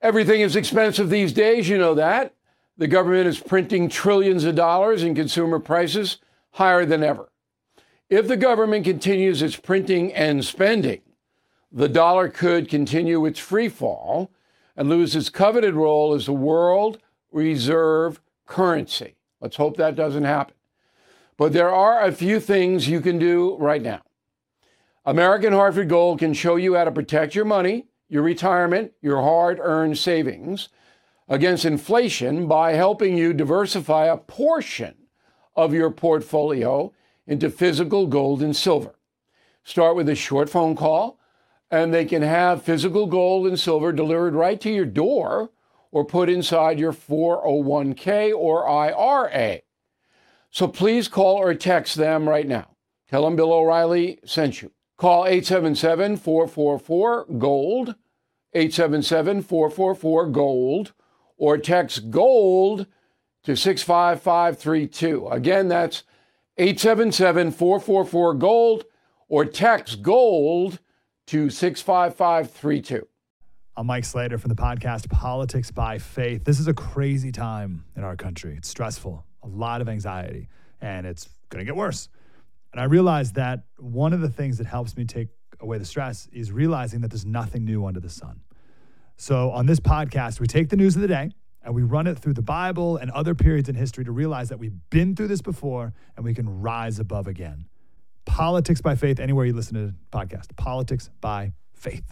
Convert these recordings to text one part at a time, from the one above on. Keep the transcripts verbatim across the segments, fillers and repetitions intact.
Everything is expensive these days, you know that. The government is printing trillions of dollars and consumer prices higher than ever. If the government continues its printing and spending, the dollar could continue its free fall and lose its coveted role as the world reserve currency. Let's hope that doesn't happen. But there are a few things you can do right now. American Hartford Gold can show you how to protect your money, your retirement, your hard-earned savings against inflation by helping you diversify a portion of your portfolio into physical gold and silver. Start with a short phone call, and they can have physical gold and silver delivered right to your door or put inside your four oh one k or I R A. So please call or text them right now. Tell them Bill O'Reilly sent you. Call eight seven seven, four four four, GOLD, eight seven seven, four four four, GOLD, or text GOLD to six five five three two. Again, that's eight seven seven, four four four, GOLD, or text GOLD to six five five three two. I'm Mike Slater from the podcast Politics by Faith. This is a crazy time in our country. It's stressful, a lot of anxiety, and it's going to get worse. And I realized that one of the things that helps me take away the stress is realizing that there's nothing new under the sun. So on this podcast, we take the news of the day and we run it through the Bible and other periods in history to realize that we've been through this before and we can rise above again. Politics by Faith, anywhere you listen to the podcast. Politics by Faith.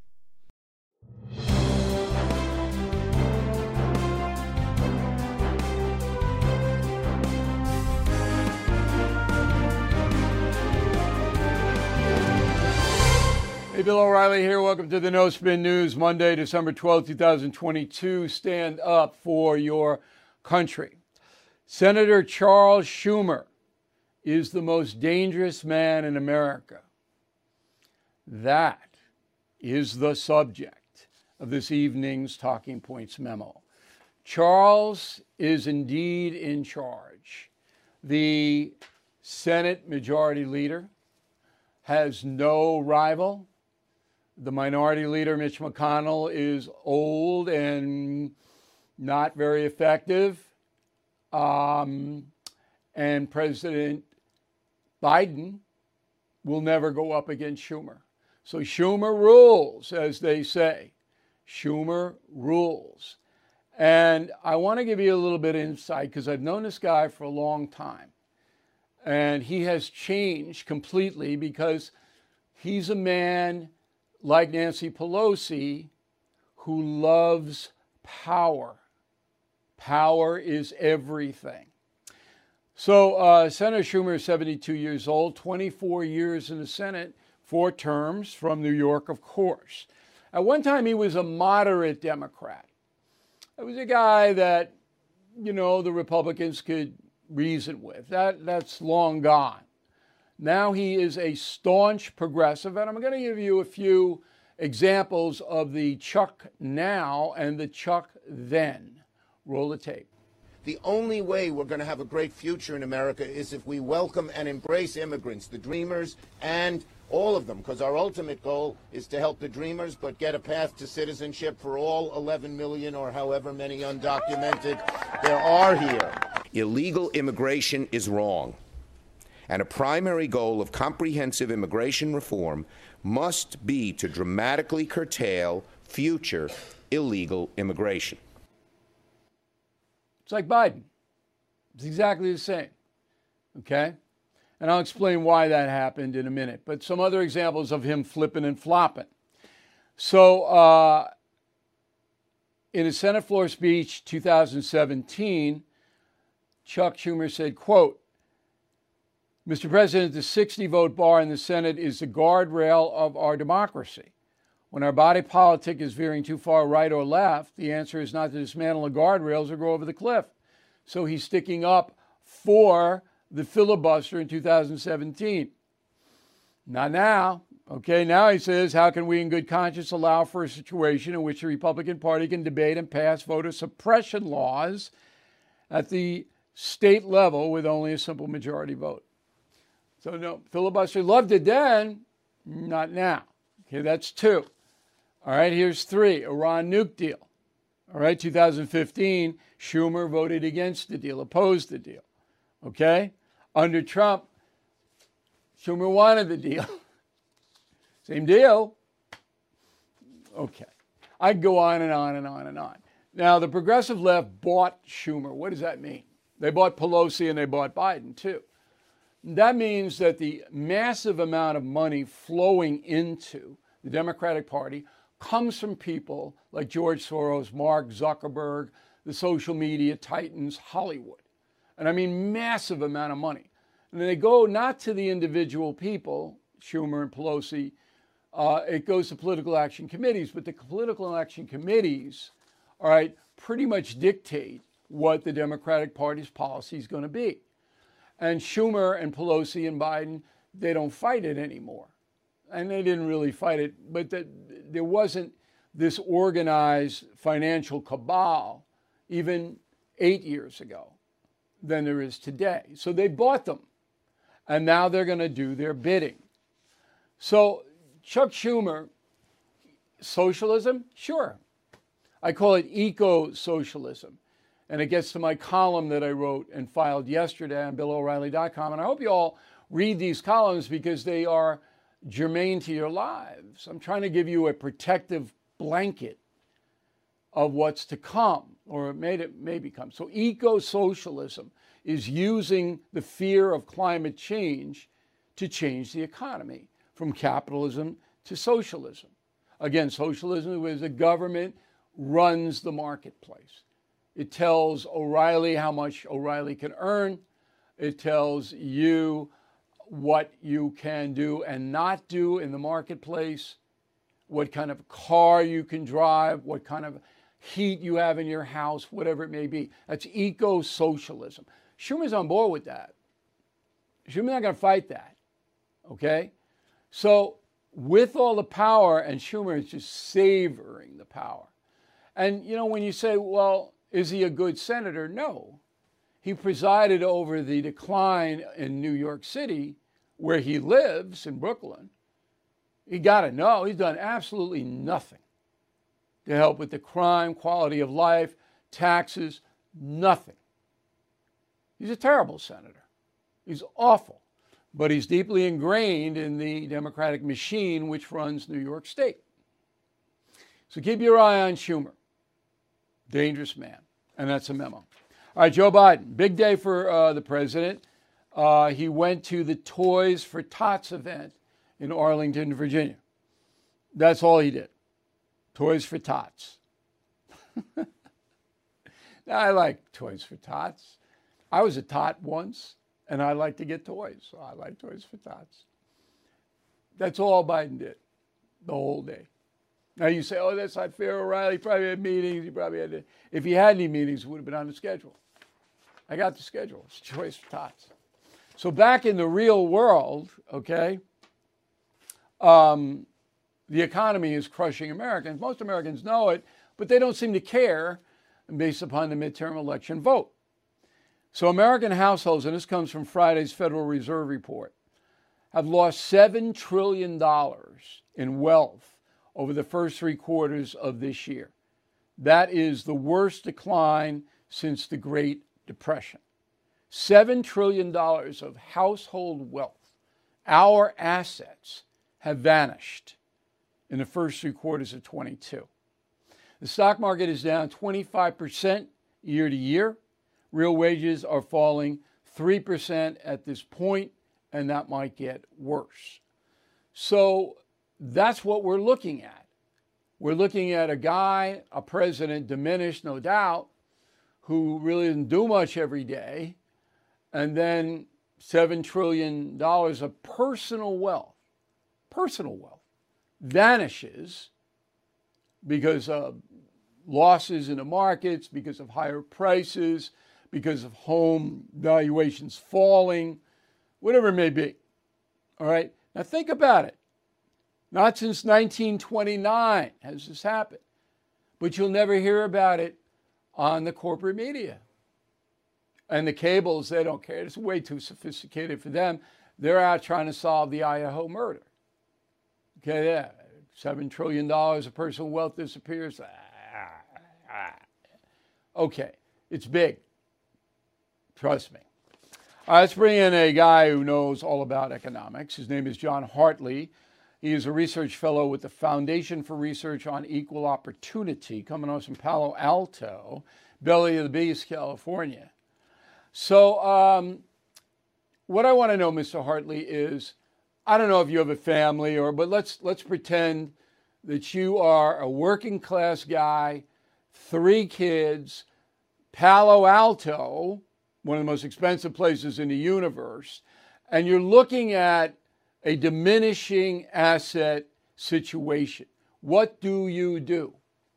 Hey, Bill O'Reilly here. Welcome to the No Spin News, Monday, December twelfth, twenty twenty-two. Stand up for your country. Senator Charles Schumer is the most dangerous man in America. That is the subject of this evening's Talking Points memo. Charles is indeed in charge. The Senate Majority Leader has no rival. The Minority Leader, Mitch McConnell, is old and not very effective. Um, and President Biden will never go up against Schumer. So Schumer rules, as they say. Schumer rules. And I want to give you a little bit of insight because I've known this guy for a long time. And he has changed completely because he's a man like Nancy Pelosi who loves power. Power is everything. So uh, Senator Schumer is seventy-two years old, twenty-four years in the Senate, four terms from New York, of course. At one time, he was a moderate Democrat. It was a guy that, you know, the Republicans could reason with. That, that's long gone. Now he is a staunch progressive, and I'm going to give you a few examples of the Chuck now and the Chuck then. Roll the tape. The only way we're going to have a great future in America is if we welcome and embrace immigrants, the dreamers, and all of them, because our ultimate goal is to help the dreamers, but get a path to citizenship for all eleven million or however many undocumented there are here. Illegal immigration is wrong, and a primary goal of comprehensive immigration reform must be to dramatically curtail future illegal immigration. It's like Biden. It's exactly the same. Okay? And I'll explain why that happened in a minute. But some other examples of him flipping and flopping. So uh, in a Senate floor speech two thousand seventeen, Chuck Schumer said, quote, Mister President, the sixty vote bar in the Senate is the guardrail of our democracy. When our body politic is veering too far right or left, the answer is not to dismantle the guardrails or go over the cliff. So he's sticking up for the filibuster in two thousand seventeen. Not now. Okay, now he says, how can we in good conscience allow for a situation in which the Republican Party can debate and pass voter suppression laws at the state level with only a simple majority vote? So no, filibuster loved it then, not now. Okay, that's two. All right, here's three. Iran nuke deal. All right, two thousand fifteen, Schumer voted against the deal, opposed the deal. Okay? Under Trump, Schumer wanted the deal. Same deal. Okay. I could go on and on and on and on. Now, the progressive left bought Schumer. What does that mean? They bought Pelosi and they bought Biden, too. That means that the massive amount of money flowing into the Democratic Party comes from people like George Soros, Mark Zuckerberg, the social media titans, Hollywood. And I mean massive amount of money. And they go not to the individual people, Schumer and Pelosi, uh, it goes to political action committees, but the political action committees, all right, pretty much dictate what the Democratic Party's policy is going to be. And Schumer and Pelosi and Biden, they don't fight it anymore. And they didn't really fight it, but the, there wasn't this organized financial cabal even eight years ago than there is today. So they bought them, and now they're going to do their bidding. So Chuck Schumer, socialism? Sure. I call it eco-socialism. And it gets to my column that I wrote and filed yesterday on Bill O'Reilly dot com. And I hope you all read these columns because they are germane to your lives. I'm trying to give you a protective blanket of what's to come, or it may, it may become. So eco-socialism is using the fear of climate change to change the economy from capitalism to socialism. Again, socialism is the government runs the marketplace. It tells O'Reilly how much O'Reilly can earn. It tells you what you can do and not do in the marketplace, what kind of car you can drive, what kind of heat you have in your house, whatever it may be. That's eco-socialism. Schumer's on board with that. Schumer's not going to fight that, okay? So with all the power, and Schumer is just savoring the power. And, you know, when you say, well, is he a good senator? No. He presided over the decline in New York City, where he lives, in Brooklyn. You got to know, he's done absolutely nothing to help with the crime, quality of life, taxes, nothing. He's a terrible senator. He's awful. But he's deeply ingrained in the Democratic machine which runs New York State. So keep your eye on Schumer. Dangerous man. And that's a memo. All right, Joe Biden. Big day for uh, the president. Uh, he went to the Toys for Tots event in Arlington, Virginia. That's all he did. Toys for Tots. Now, I like Toys for Tots. I was a tot once, and I like to get toys, so I like Toys for Tots. That's all Biden did the whole day. Now you say, oh, that's not fair, O'Reilly. He probably had meetings. He probably had to. If he had any meetings, it would have been on the schedule. I got the schedule. It's Toys for Tots. So back in the real world, okay, um, the economy is crushing Americans. Most Americans know it, but they don't seem to care based upon the midterm election vote. So American households, and this comes from Friday's Federal Reserve report, have lost seven trillion dollars in wealth over the first three quarters of this year. That is the worst decline since the Great Depression. seven trillion dollars of household wealth, our assets, have vanished in the first three quarters of twenty-two. The stock market is down twenty-five percent year to year. Real wages are falling three percent at this point, and that might get worse. So that's what we're looking at. We're looking at a guy, a president, diminished, no doubt, who really doesn't do much every day, and then seven trillion dollars of personal wealth, personal wealth, vanishes because of losses in the markets, because of higher prices, because of home valuations falling, whatever it may be. All right? Now think about it. Not since nineteen twenty-nine has this happened. But you'll never hear about it on the corporate media. And the cables, they don't care. It's way too sophisticated for them. They're out trying to solve the Idaho murder. Okay, yeah. Seven trillion dollars of personal wealth disappears. Ah, ah. Okay, it's big. Trust me. All right, let's bring in a guy who knows all about economics. His name is John Hartley. He is a research fellow with the Foundation for Research on Equal Opportunity, coming on from Palo Alto, belly of the beast, California. So um, what I want to know, Mister Hartley, is, I don't know if you have a family, or but let's let's pretend that you are a working class guy, three kids, Palo Alto, one of the most expensive places in the universe, and you're looking at a diminishing asset situation. What do you do?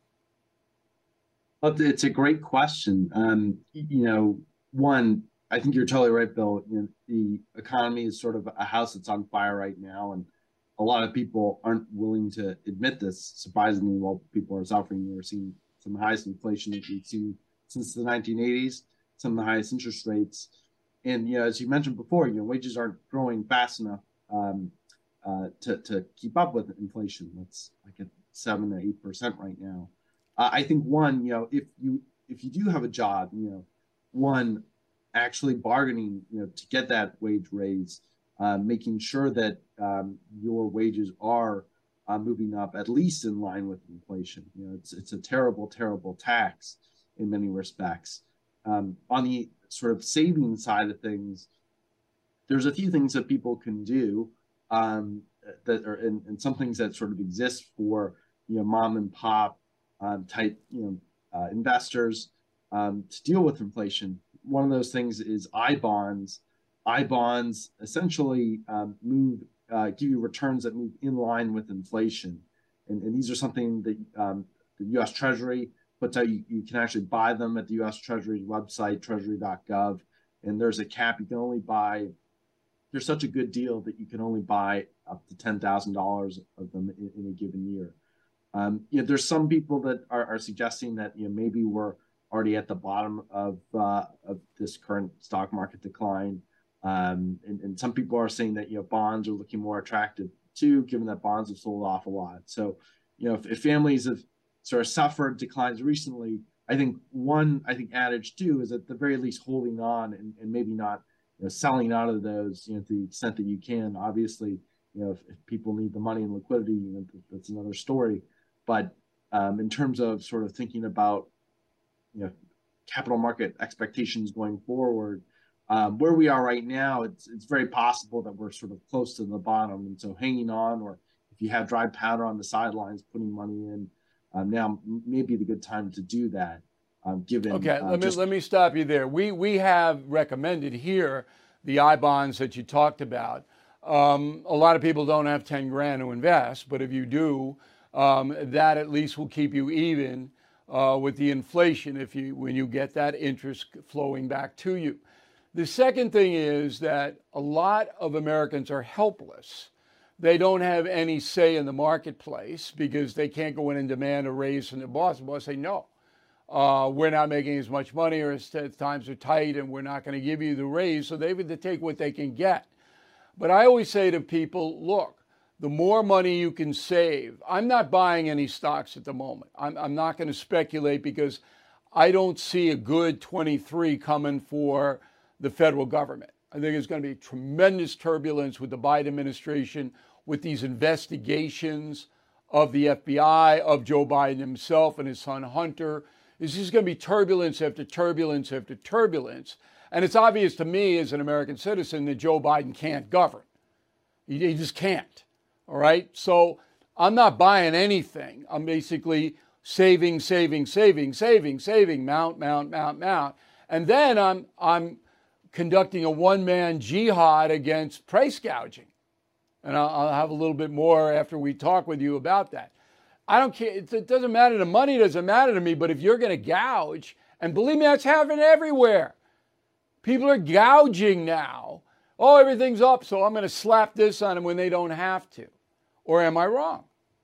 Well, it's a great question. Um, you know, one, I think you're totally right, Bill. You know, the economy is sort of a house that's on fire right now, and a lot of people aren't willing to admit this. Surprisingly, while people are suffering, we're seeing some of the highest inflation that we've seen since the nineteen eighties, some of the highest interest rates. And, you know, as you mentioned before, you know, wages aren't growing fast enough um, uh, to, to keep up with inflation. That's like at seven to eight percent right now. Uh, I think one, you know, if you if you do have a job, you know, one, actually bargaining, you know, to get that wage raise, uh, making sure that um, your wages are uh, moving up at least in line with inflation. You know, it's it's a terrible, terrible tax in many respects. Um, on the sort of saving side of things, there's a few things that people can do um, that are, and, and some things that sort of exist for, you know, mom and pop um, type, you know, uh, investors um, to deal with inflation. One of those things is I bonds. I bonds essentially um, move, uh, give you returns that move in line with inflation. And, and these are something that um, the U S Treasury puts out. You, you can actually buy them at the U S Treasury's website, treasury dot gov. And there's a cap. You can only buy, they're such a good deal that you can only buy up to ten thousand dollars of them in, in a given year. Um, you know, there's some people that are, are suggesting that, you know, maybe we're already at the bottom of uh, of this current stock market decline. Um, and, and some people are saying that, you know, bonds are looking more attractive too, given that bonds have sold off a lot. So, you know, if, if families have sort of suffered declines recently, I think one, I think adage too is at the very least holding on and, and maybe not, you know, selling out of those, you know, to the extent that you can. Obviously, you know, if, if people need the money and liquidity, you know, that's another story. But um, in terms of sort of thinking about, you know, capital market expectations going forward, um, where we are right now, it's it's very possible that we're sort of close to the bottom. And so hanging on, or if you have dry powder on the sidelines, putting money in, um, now may be the good time to do that. Um, given okay, uh, let me just, let me stop you there. We we have recommended here the I bonds that you talked about. Um, a lot of people don't have ten grand to invest, but if you do, um, that at least will keep you even Uh, with the inflation if you when you get that interest flowing back to you. The second thing is that a lot of Americans are helpless. They don't have any say in the marketplace because they can't go in and demand a raise from the boss. The boss say, no, uh, we're not making as much money, or times are tight and we're not going to give you the raise. So they have to take what they can get. But I always say to people, look, the more money you can save. I'm not buying any stocks at the moment. I'm, I'm not going to speculate because I don't see a good twenty-three coming for the federal government. I think there's going to be tremendous turbulence with the Biden administration, with these investigations of the F B I, of Joe Biden himself and his son Hunter. This is going to be turbulence after turbulence after turbulence. And it's obvious to me as an American citizen that Joe Biden can't govern. He, he just can't. All right. So I'm not buying anything. I'm basically saving, saving, saving, saving, saving, mount, mount, mount, mount. And then I'm I'm conducting a one-man jihad against price gouging. And I'll, I'll have a little bit more after we talk with you about that. I don't care. It, it doesn't matter. The money doesn't matter to me. But if you're going to gouge, and believe me, that's happening everywhere. People are gouging now. Oh, everything's up, so I'm going to slap this on them when they don't have to. Or am I wrong?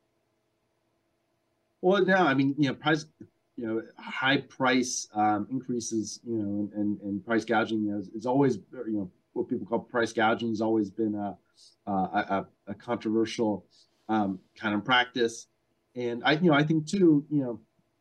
Well, no, I mean, you know, price, you know, high price um, increases, you know, and, and price gouging, you know, it's always, you know, what people call price gouging has always been a, a, a controversial um, kind of practice. And I, you know, I think too, you know,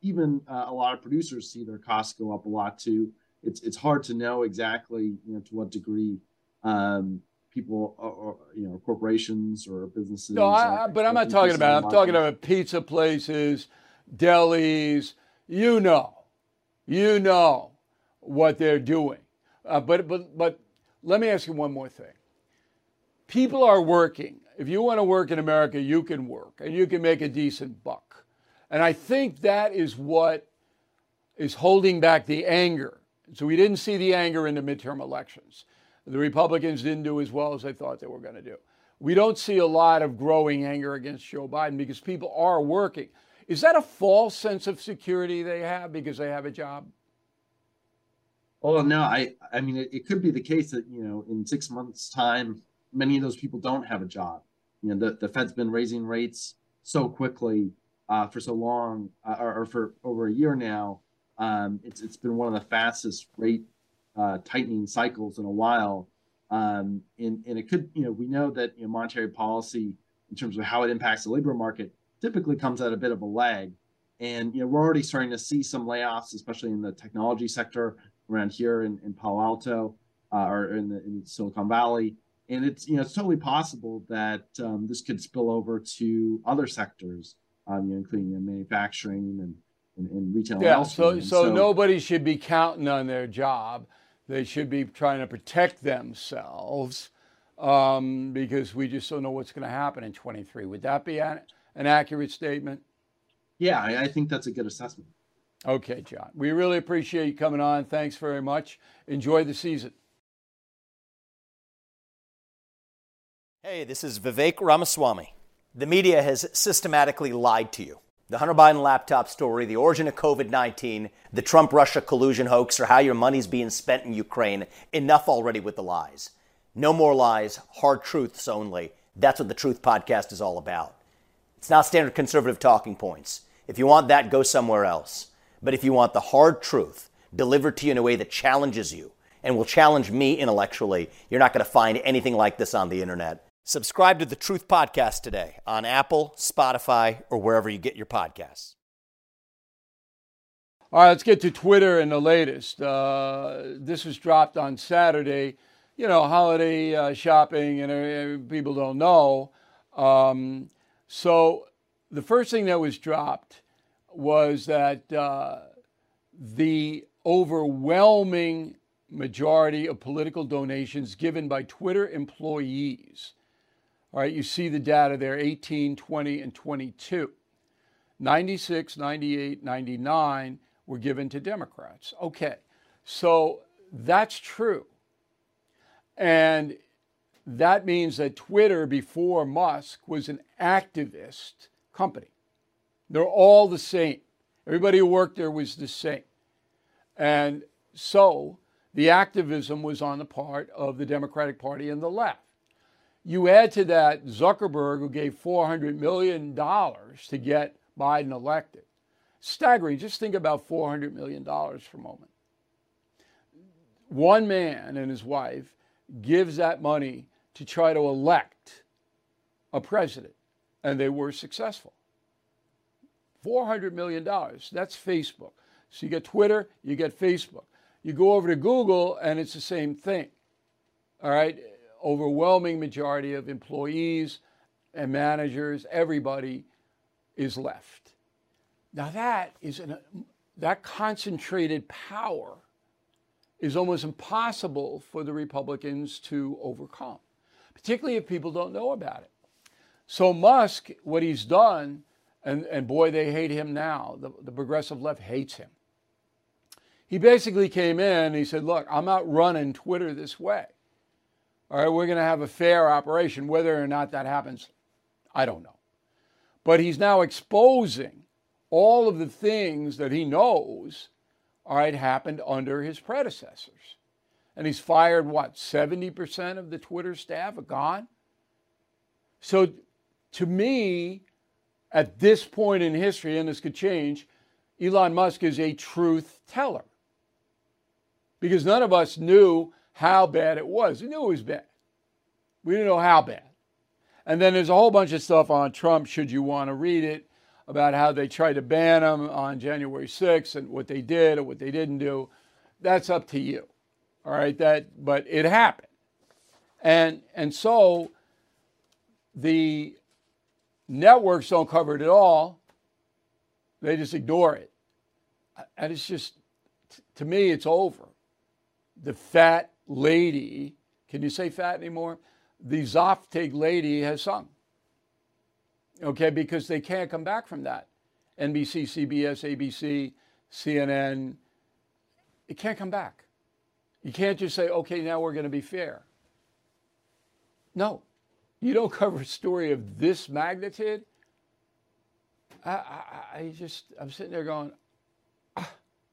even uh, a lot of producers see their costs go up a lot too. It's it's hard to know exactly, you know, to what degree um, people or, or you know corporations or businesses. No, I, but I'm not talking about. I'm talking about pizza places, delis. You know, you know what they're doing. Uh, but but but let me ask you one more thing. People are working. If you want to work in America, you can work and you can make a decent buck. And I think that is what is holding back the anger. So we didn't see the anger in the midterm elections. The Republicans didn't do as well as they thought they were going to do. We don't see a lot of growing anger against Joe Biden because people are working. Is that a false sense of security they have because they have a job? Oh, no, I, I mean, it, it could be the case that, you know, in six months' time, many of those people don't have a job. You know, the, the Fed's been raising rates so quickly uh, for so long, uh, or, or for over a year now. Um, it's it's been one of the fastest rate uh, tightening cycles in a while. Um, and, and it could, you know, we know that, you know, monetary policy in terms of how it impacts the labor market typically comes at a bit of a lag. And, you know, we're already starting to see some layoffs, especially in the technology sector around here in, in Palo Alto uh, or in, the, in Silicon Valley. And it's, you know, it's totally possible that um, this could spill over to other sectors, um, you know, including you know, manufacturing and, and, and retail. Yeah, and so, and so so nobody should be counting on their job. They should be trying to protect themselves um, because we just don't know what's going to happen in twenty-three. Would that be an, an accurate statement? Yeah, I, I think that's a good assessment. Okay, John. We really appreciate you coming on. Thanks very much. Enjoy the season. Hey, this is Vivek Ramaswamy. The media has systematically lied to you. The Hunter Biden laptop story, the origin of COVID nineteen, the Trump-Russia collusion hoax, or how your money's being spent in Ukraine. Enough already with the lies. No more lies, hard truths only. That's what the Truth Podcast is all about. It's not standard conservative talking points. If you want that, go somewhere else. But if you want the hard truth delivered to you in a way that challenges you and will challenge me intellectually, you're not going to find anything like this on the internet. Subscribe to the Truth Podcast today on Apple, Spotify, or wherever you get your podcasts. All right, let's get to Twitter and the latest. Uh, this was dropped on Saturday. You know, holiday uh, shopping, and uh, people don't know. Um, so the first thing that was dropped was that uh, the overwhelming majority of political donations given by Twitter employees. All right, you see the data there, eighteen, twenty, and twenty-two. ninety-six, ninety-eight, ninety-nine were given to Democrats. Okay, so that's true. And that means that Twitter, before Musk, was an activist company. They're all the same. Everybody who worked there was the same. And so the activism was on the part of the Democratic Party and the left. You add to that Zuckerberg, who gave four hundred million dollars to get Biden elected. Staggering. Just think about four hundred million dollars for a moment. One man and his wife gives that money to try to elect a president, and they were successful. four hundred million dollars. That's Facebook. So you get Twitter, you get Facebook. You go over to Google, and it's the same thing. All right? Overwhelming majority of employees and managers, everybody is left. Now that is an, that concentrated power is almost impossible for the Republicans to overcome, particularly if people don't know about it. So Musk, what he's done, and, and boy, they hate him now. The, the progressive left hates him. He basically came in and he said, look, I'm not running Twitter this way. All right, we're going to have a fair operation. Whether or not that happens, I don't know. But he's now exposing all of the things that he knows, all right, happened under his predecessors. And he's fired, what, seventy percent of the Twitter staff are gone? So to me, at this point in history, and this could change, Elon Musk is a truth teller. Because none of us knew how bad it was. We knew it was bad. We didn't know how bad. And then there's a whole bunch of stuff on Trump, should you want to read it. about how they tried to ban them on January sixth and what they did or what they didn't do. That's up to you. All right, that but it happened. And and so the networks don't cover it at all. They just ignore it. And it's just, to me, it's over. The fat lady, can you say fat anymore? The Zoftig lady has sung. Okay, because they can't come back from that. N B C, C B S, A B C, C N N, it can't come back. You can't just say, okay, now we're going to be fair. No, you don't cover a story of this magnitude. I, I, I just, I'm sitting there going, ah.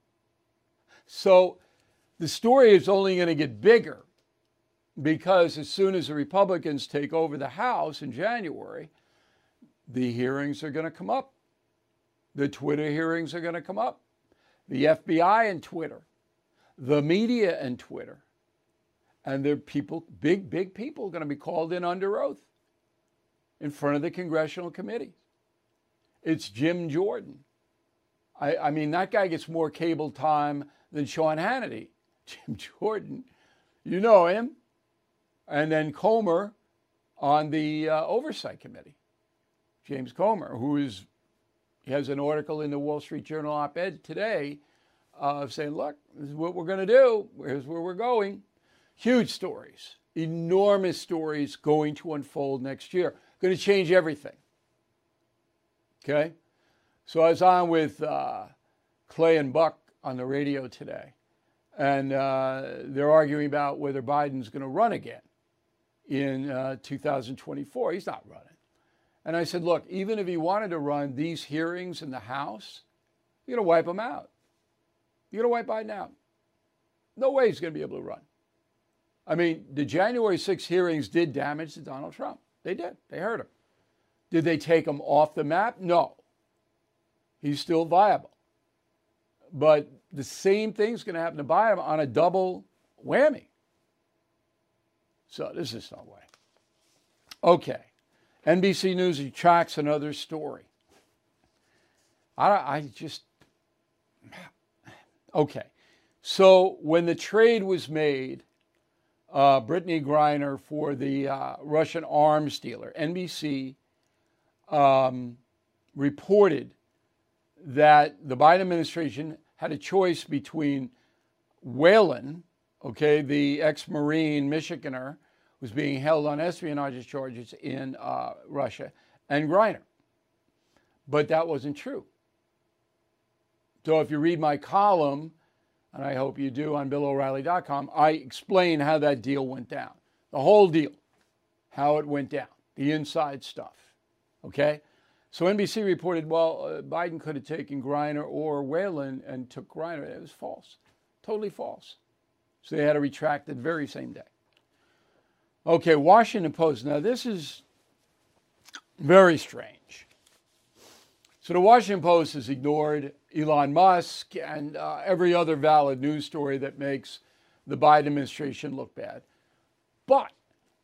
So the story is only going to get bigger because as soon as the Republicans take over the House in January, the hearings are going to come up. The Twitter hearings are going to come up. The F B I and Twitter, the media and Twitter, and there are people, big, big people going to be called in under oath in front of the congressional committee. It's Jim Jordan. I, I mean, that guy gets more cable time than Sean Hannity. Jim Jordan, you know him. And then Comer on the uh, Oversight Committee. James Comer, who is, he has an article in the Wall Street Journal op-ed today uh, saying, look, this is what we're going to do. Here's where we're going. Huge stories, enormous stories going to unfold next year. Going to change everything. Okay? So I was on with uh, Clay and Buck on the radio today, and uh, they're arguing about whether Biden's going to run again in uh, two thousand twenty-four. He's not running. And I said, look, even if he wanted to run these hearings in the House, you're going to wipe him out. You're going to wipe Biden out. No way he's going to be able to run. I mean, the January sixth hearings did damage to Donald Trump. They did. They hurt him. Did they take him off the map? No. He's still viable. But the same thing's going to happen to Biden on a double whammy. So this is no way. Okay. N B C News retracts another story. I, I just, okay. So when the trade was made, uh, Brittany Griner for the uh, Russian arms dealer, N B C um, reported that the Biden administration had a choice between Whelan, okay, the ex-Marine Michiganer, was being held on espionage charges in uh, Russia, and Griner. But that wasn't true. So if you read my column, and I hope you do on Bill O'Reilly dot com, I explain how that deal went down. The whole deal, how it went down, the inside stuff, okay? So N B C reported, well, uh, Biden could have taken Griner or Whelan and took Griner. It was false, totally false. So they had to retract it the very same day. Okay, Washington Post. Now, this is very strange. So the Washington Post has ignored Elon Musk and uh, every other valid news story that makes the Biden administration look bad. But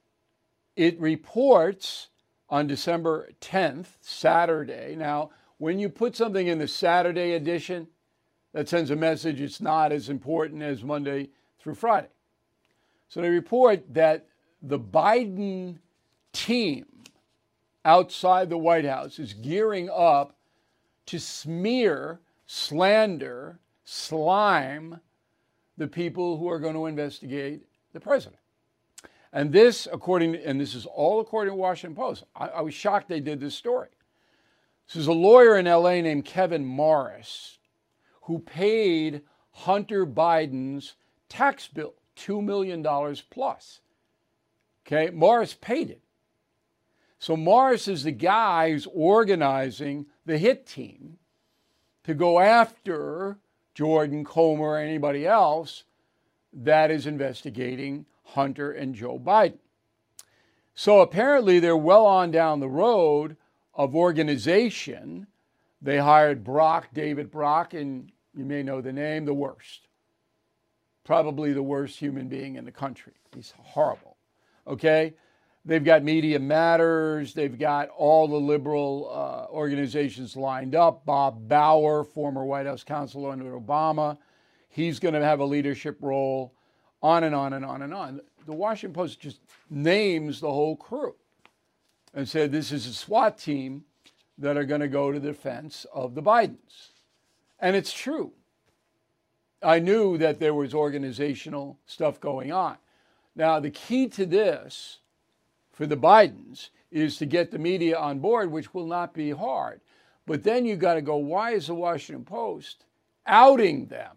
it reports on December tenth, Saturday. Now, when you put something in the Saturday edition, that sends a message it's not as important as Monday through Friday. So they report that the Biden team outside the White House is gearing up to smear, slander, slime the people who are going to investigate the president. And this, according, and this is all according to Washington Post. I, I was shocked they did this story. This is a lawyer in L A named Kevin Morris who paid Hunter Biden's tax bill, two million dollars plus. Okay, Morris paid it. So Morris is the guy who's organizing the hit team to go after Jordan, Comer, or anybody else that is investigating Hunter and Joe Biden. So apparently they're well on down the road of organization. They hired Brock, David Brock, and you may know the name, the worst. Probably the worst human being in the country. He's horrible. Okay? They've got Media Matters. They've got all the liberal uh, organizations lined up. Bob Bauer, former White House counsel under Obama, he's going to have a leadership role, on and on and on and on. The Washington Post just names the whole crew and said this is a SWAT team that are going to go to the defense of the Bidens. And it's true. I knew that there was organizational stuff going on. Now, the key to this for the Bidens is to get the media on board, which will not be hard. But then you got to go, why is the Washington Post outing them?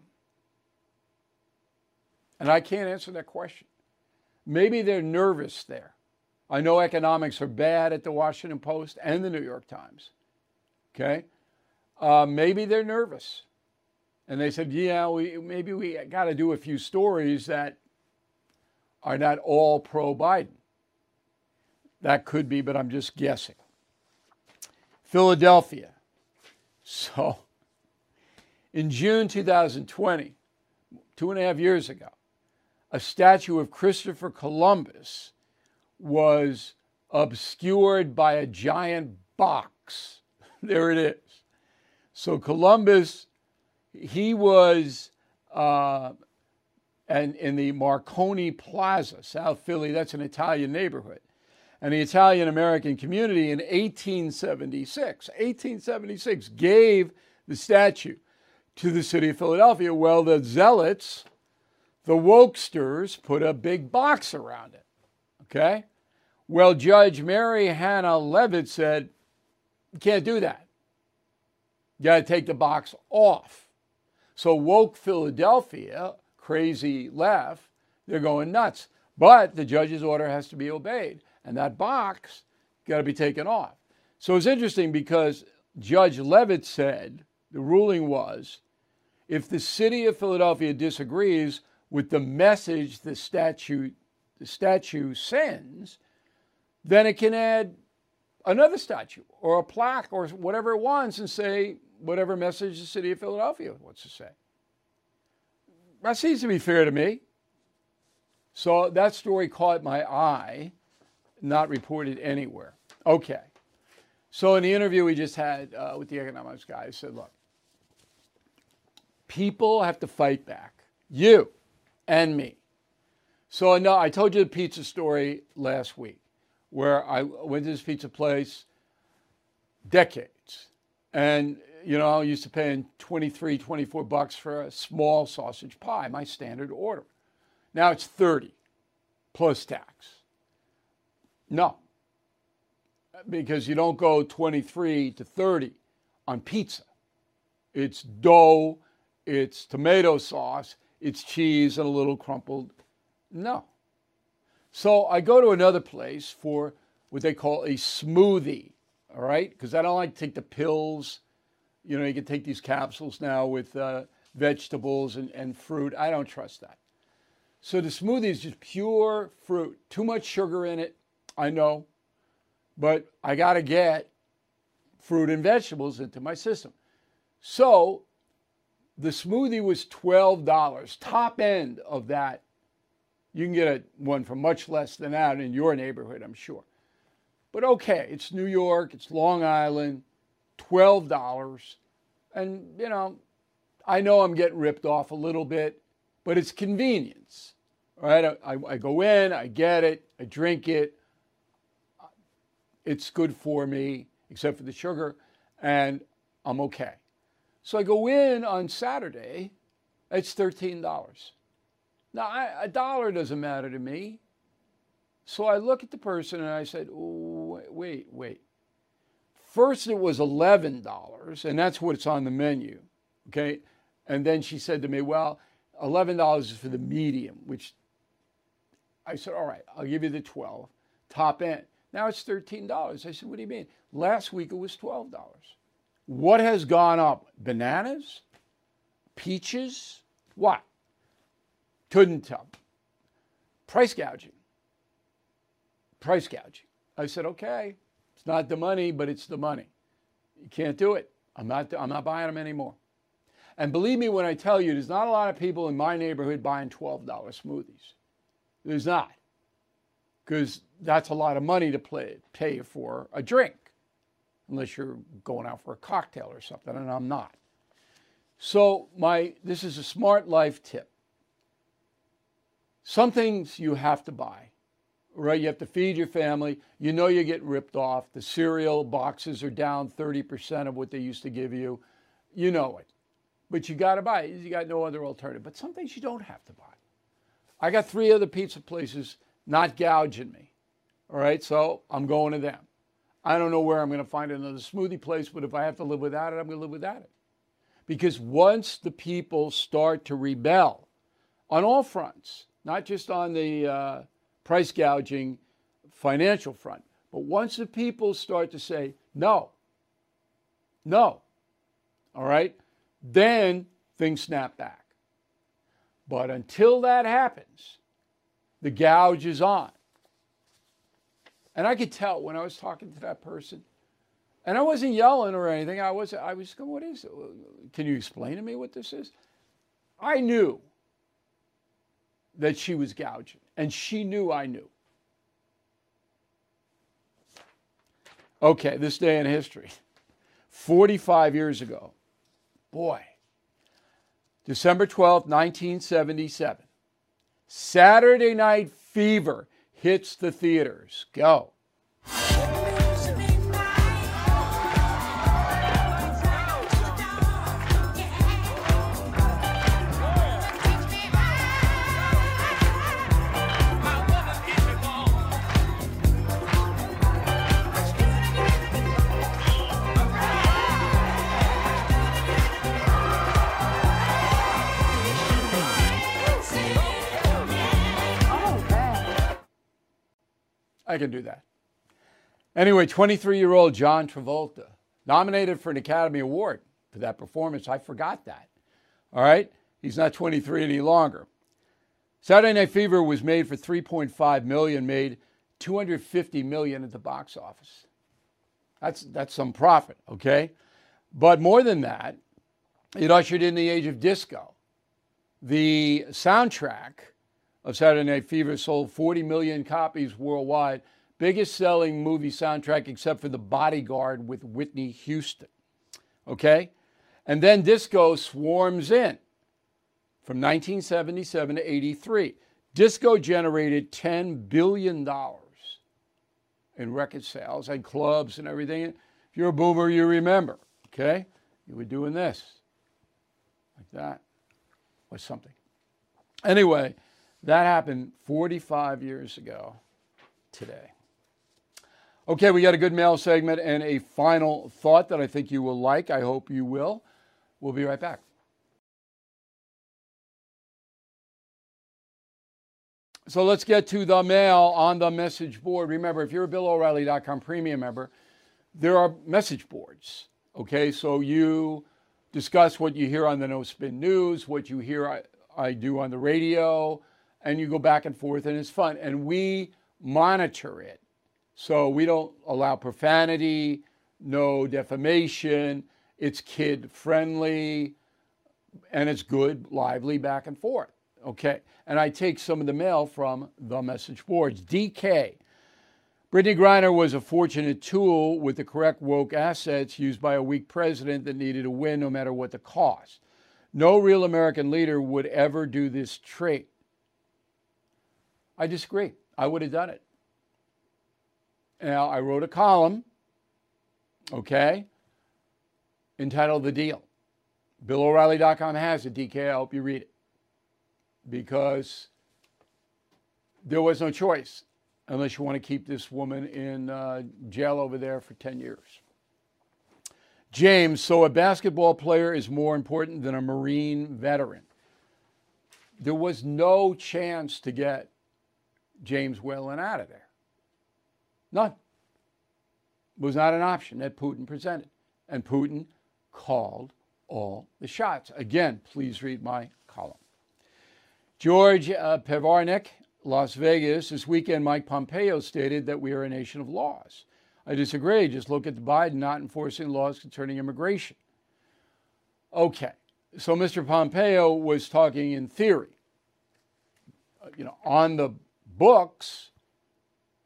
And I can't answer that question. Maybe they're nervous there. I know economics are bad at the Washington Post and the New York Times. Okay? Uh, maybe they're nervous. And they said, yeah, we maybe we got to do a few stories that are not all pro-Biden. That could be, but I'm just guessing. Philadelphia. So, in June two thousand twenty, two and a half years ago, a statue of Christopher Columbus was obscured by a giant box. There it is. So Columbus, he was uh, and in the Marconi Plaza, South Philly. That's an Italian neighborhood. And the Italian-American community in eighteen seventy-six, eighteen seventy-six gave the statue to the city of Philadelphia. Well, the zealots, the wokesters, put a big box around it, okay? Well, Judge Mary Hannah Levitt said, you can't do that. You got to take the box off. So woke Philadelphia, crazy left, they're going nuts. But the judge's order has to be obeyed. And that box got to be taken off. So it's interesting because Judge Levitt said, the ruling was, if the city of Philadelphia disagrees with the message the statute, the statute sends, then it can add another statue or a plaque or whatever it wants and say whatever message the city of Philadelphia wants to say. That seems to be fair to me. So that story caught my eye. Not reported anywhere. Okay. So in the interview we just had uh, with the economics guy, I said, look, people have to fight back. You and me. So no, I told you the pizza story last week where I went to this pizza place decades. And, you know, I used to pay twenty-three, twenty-four bucks for a small sausage pie, my standard order. Now it's thirty plus tax. No, because you don't go twenty-three to thirty on pizza. It's dough, it's tomato sauce, it's cheese and a little crumpled. No. So I go to another place for what they call a smoothie, all right? Because I don't like to take the pills. You know, you can take these capsules now with uh, vegetables and, and fruit. I don't trust that. So the smoothie is just pure fruit, too much sugar in it. I know, but I got to get fruit and vegetables into my system. So the smoothie was twelve dollars, top end of that. You can get a, one for much less than that in your neighborhood, I'm sure. But okay, it's New York, it's Long Island, twelve dollars. And, you know, I know I'm getting ripped off a little bit, but it's convenience. All right, I, I go in, I get it, I drink it. It's good for me, except for the sugar, and I'm okay. So I go in on Saturday, it's thirteen dollars. Now, I, a dollar doesn't matter to me. So I look at the person and I said, oh, wait, wait. First it was eleven dollars, and that's what's on the menu, okay? And then she said to me, well, eleven dollars is for the medium, which I said, all right, I'll give you the twelve, top end. Now it's thirteen dollars. I said, what do you mean? Last week it was twelve dollars. What has gone up? Bananas? Peaches? What? Couldn't tell. Price gouging. Price gouging. I said, okay, it's not the money, but it's the money. You can't do it. I'm not, I'm not buying them anymore. And believe me when I tell you, there's not a lot of people in my neighborhood buying twelve dollar smoothies. There's not. because that's a lot of money to play, pay for a drink, unless you're going out for a cocktail or something, and I'm not. So my this is a smart life tip. Some things you have to buy, right? You have to feed your family. You know you're getting ripped off. The cereal boxes are down thirty percent of what they used to give you. You know it. But you got to buy it. You got no other alternative. But some things you don't have to buy. I got three other pizza places not gouging me. All right, so I'm going to them. I don't know where I'm going to find another smoothie place, but if I have to live without it, I'm going to live without it. Because once the people start to rebel on all fronts, not just on the uh, price gouging financial front, but once the people start to say, no, no, all right, then things snap back. But until that happens, the gouge is on. And I could tell when I was talking to that person, and I wasn't yelling or anything. I was, I was going, what is it? Can you explain to me what this is? I knew that she was gouging, and she knew I knew. Okay, this day in history, forty-five years ago, boy, December twelfth, nineteen seventy-seven, Saturday Night Fever hits the theaters. Go. I can do that. Anyway, twenty-three-year-old John Travolta, nominated for an Academy Award for that performance. I forgot that. All right? He's not twenty-three any longer. Saturday Night Fever was made for three point five million dollars, made two hundred fifty million dollars at the box office. That's, that's some profit, okay? But more than that, it ushered in the age of disco. The soundtrack of Saturday Night Fever sold forty million copies worldwide. Biggest selling movie soundtrack except for The Bodyguard with Whitney Houston. Okay? And then disco swarms in from nineteen seventy-seven to eighty-three. Disco generated ten billion dollars in record sales and clubs and everything. If you're a boomer, you remember. Okay? You were doing this. Like that. Or something. Anyway, that happened forty-five years ago today. Okay, we got a good mail segment and a final thought that I think you will like. I hope you will. We'll be right back. So let's get to the mail on the message board. Remember, if you're a Bill O'Reilly dot com premium member, there are message boards. Okay, so you discuss what you hear on the No Spin News, what you hear I, I do on the radio, and you go back and forth, and it's fun. And we monitor it. So we don't allow profanity, no defamation. It's kid-friendly, and it's good, lively back and forth. Okay, and I take some of the mail from the message boards. D K. Brittany Griner was a fortunate tool with the correct woke assets used by a weak president that needed a win no matter what the cost. No real American leader would ever do this trait. I disagree. I would have done it. Now, I wrote a column, okay, entitled The Deal. Bill O'Reilly dot com has it, D K. I hope you read it. Because there was no choice unless you want to keep this woman in uh, jail over there for ten years. James, so a basketball player is more important than a Marine veteran. There was no chance to get James Whalen out of there. None. It was not an option that Putin presented. And Putin called all the shots. Again, please read my column. George uh, Pevarnik, Las Vegas. This weekend, Mike Pompeo stated that we are a nation of laws. I disagree. Just look at Biden not enforcing laws concerning immigration. Okay. So Mister Pompeo was talking in theory. Uh, you know, on the books,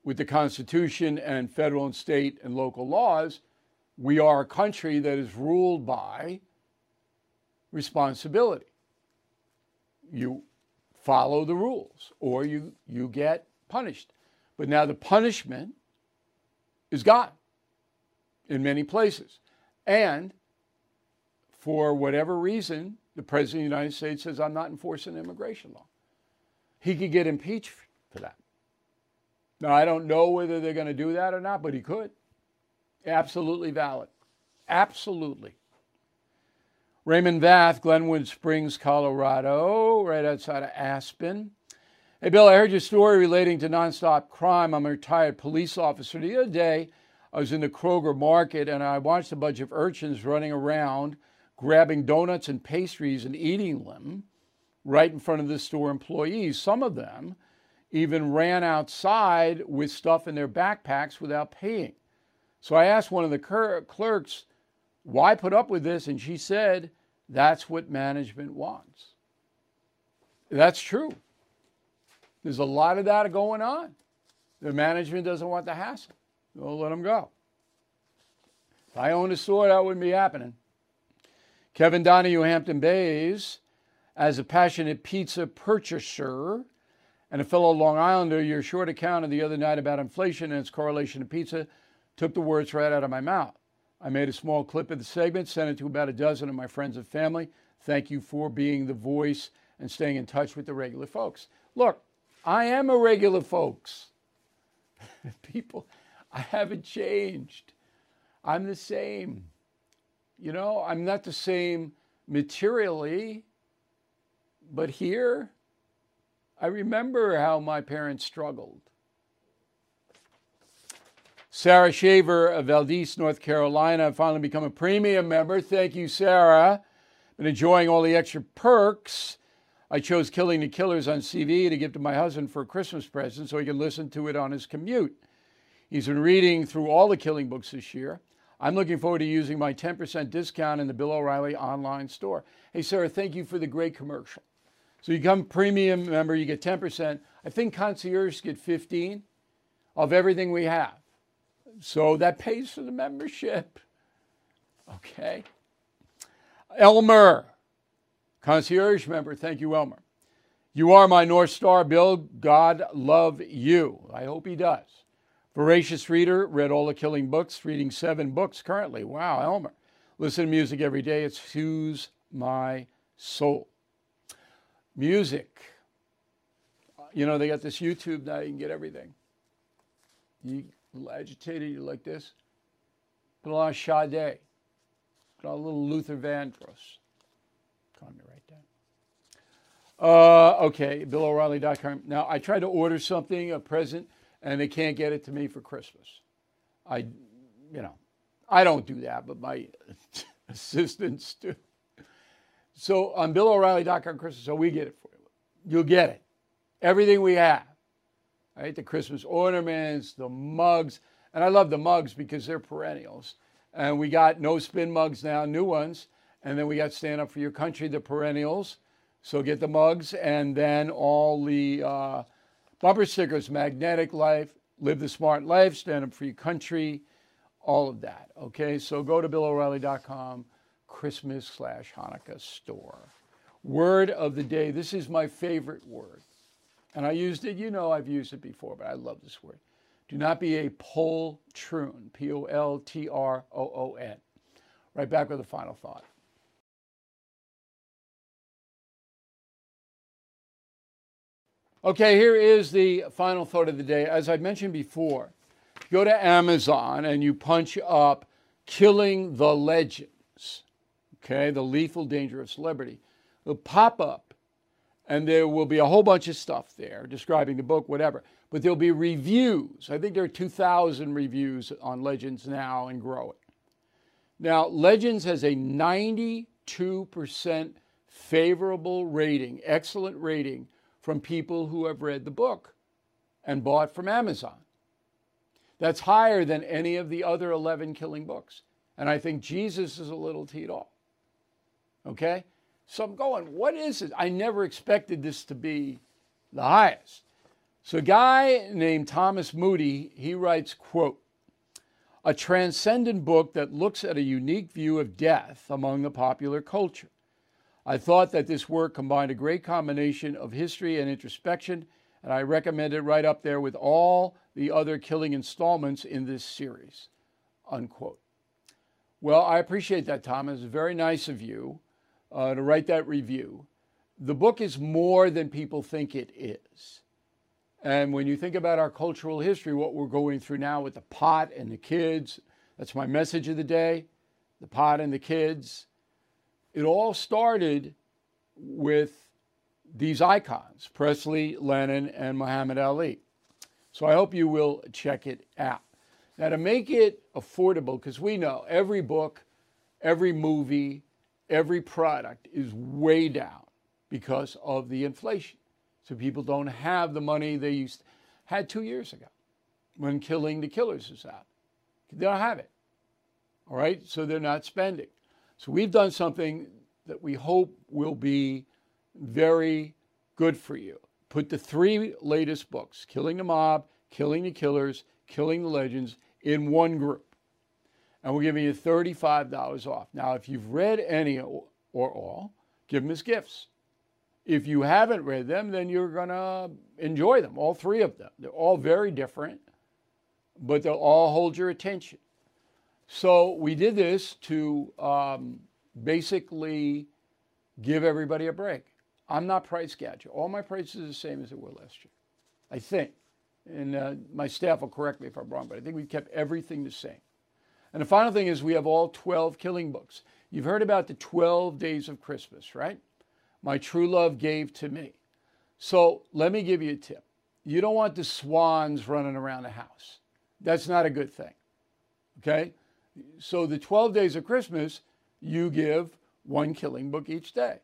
with the Constitution and federal and state and local laws, we are a country that is ruled by responsibility. You follow the rules or you, you get punished. But now the punishment is gone in many places. And for whatever reason, the President of the United States says, I'm not enforcing immigration law. He could get impeached for that. Now, I don't know whether they're going to do that or not, but he could. Absolutely valid. Absolutely. Raymond Vath, Glenwood Springs, Colorado, right outside of Aspen. Hey, Bill, I heard your story relating to nonstop crime. I'm a retired police officer. The other day, I was in the Kroger market and I watched a bunch of urchins running around, grabbing donuts and pastries and eating them right in front of the store employees. Some of them even ran outside with stuff in their backpacks without paying. So I asked one of the clerks, why put up with this? And she said, that's what management wants. That's true. There's a lot of that going on. The management doesn't want the hassle. They'll let them go. If I owned a store, that wouldn't be happening. Kevin Donahue, Hampton Bays, as a passionate pizza purchaser and a fellow Long Islander, your short account of the other night about inflation and its correlation to pizza took the words right out of my mouth. I made a small clip of the segment, sent it to about a dozen of my friends and family. Thank you for being the voice and staying in touch with the regular folks. Look, I am a regular folks. People, I haven't changed. I'm the same. You know, I'm not the same materially, but here, I remember how my parents struggled. Sarah Shaver of Valdez, North Carolina, finally become a premium member. Thank you, Sarah. Been enjoying all the extra perks. I chose Killing the Killers on C V to give to my husband for a Christmas present so he can listen to it on his commute. He's been reading through all the Killing books this year. I'm looking forward to using my ten percent discount in the Bill O'Reilly online store. Hey, Sarah, thank you for the great commercial. So you become premium member, you get ten percent. I think concierge get fifteen of everything we have. So that pays for the membership. Okay. Elmer, concierge member. Thank you, Elmer. You are my North Star, Bill. God love you. I hope he does. Voracious reader, read all the Killing books, reading seven books currently. Wow, Elmer. Listen to music every day. It soothes my soul. Music. You know, they got this YouTube now. You can get everything. You a little agitated, you like this. Put a lot of Sade. Put a little Luther Vandross. Calm me right down. Uh, okay, Bill O'Reilly dot com. Now, I tried to order something, a present, and they can't get it to me for Christmas. I, you know, I don't do that, but my assistants do. So on Bill O'Reilly dot com Christmas, so we get it for you. You'll get it. Everything we have. Right? The Christmas ornaments, the mugs. And I love the mugs because they're perennials. And we got no spin mugs now, new ones. And then we got Stand Up for Your Country, the perennials. So get the mugs. And then all the uh, bumper stickers, Magnetic Life, Live the Smart Life, Stand Up for Your Country, all of that. Okay, so go to Bill O'Reilly dot com, Christmas slash Hanukkah store. Word of the day. This is my favorite word. And I used it, you know I've used it before, but I love this word. Do not be a poltroon, P O L T R O O N. Right back with a final thought. Okay, here is the final thought of the day. As I mentioned before, go to Amazon and you punch up Killing the Legends, okay, the lethal danger of celebrity. It'll pop up. And there will be a whole bunch of stuff there describing the book, whatever. But there'll be reviews. I think there are two thousand reviews on Legends now and growing. Now, Legends has a ninety-two percent favorable rating, excellent rating from people who have read the book and bought from Amazon. That's higher than any of the other eleven Killing books. And I think Jesus is a little teed off. Okay? So I'm going, what is it? I never expected this to be the highest. So a guy named Thomas Moody, he writes, quote, a transcendent book that looks at a unique view of death among the popular culture. I thought that this work combined a great combination of history and introspection, and I recommend it right up there with all the other killing installments in this series, unquote. Well, I appreciate that, Thomas. Very nice of you uh, to write that review. The book is more than people think it is. And when you think about our cultural history, what we're going through now with the pot and the kids, that's my message of the day, the pot and the kids. It all started with these icons, Presley, Lenin, and Muhammad Ali. So I hope you will check it out. Now, to make it affordable, because we know every book, every movie, every product is way down because of the inflation. So people don't have the money they used to, had two years ago when Killing the Killers was out. They don't have it. All right? So they're not spending. So we've done something that we hope will be very good for you. Put the three latest books, Killing the Mob, Killing the Killers, Killing the Legends, in one group. And we're giving you thirty-five dollars off. Now, if you've read any or all, give them as gifts. If you haven't read them, then you're going to enjoy them, all three of them. They're all very different, but they'll all hold your attention. So we did this to um, basically give everybody a break. I'm not price gouging. All my prices are the same as they were last year, I think. And uh, my staff will correct me if I'm wrong, but I think we've kept everything the same. And the final thing is we have all twelve killing books. You've heard about the twelve days of Christmas, right? My true love gave to me. So let me give you a tip. You don't want the swans running around the house. That's not a good thing, okay? So the twelve days of Christmas, you give one killing book each day.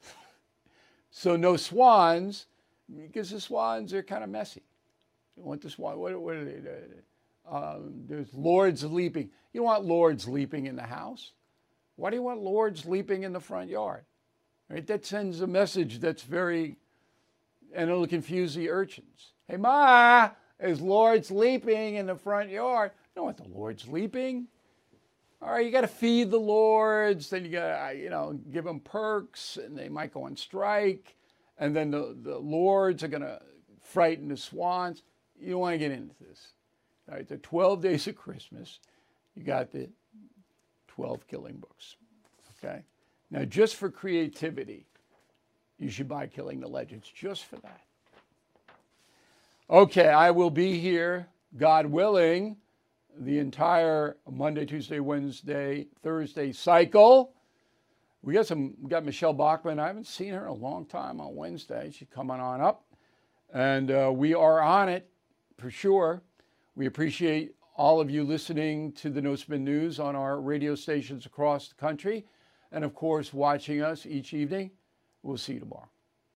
So no swans, because the swans are kind of messy. You want the swan, what, what are they? Um, there's lords leaping. You don't want lords leaping in the house. Why do you want lords leaping in the front yard? Right? That sends a message that's very, and it'll confuse the urchins. Hey, Ma, there's lords leaping in the front yard. You don't want the lords leaping. All right, you got to feed the lords. Then you got to, you know, give them perks, and they might go on strike. And then the, the lords are going to frighten the swans. You don't want to get into this. All right, the twelve days of Christmas, you got the twelve killing books. Okay? Now, just for creativity, you should buy Killing the Legends, just for that. Okay, I will be here, God willing, the entire Monday, Tuesday, Wednesday, Thursday cycle. We got some, we got Michelle Bachmann. I haven't seen her in a long time on Wednesday. She's coming on up. And uh, we are on it for sure. We appreciate all of you listening to the No Spin News on our radio stations across the country. And of course, watching us each evening. We'll see you tomorrow.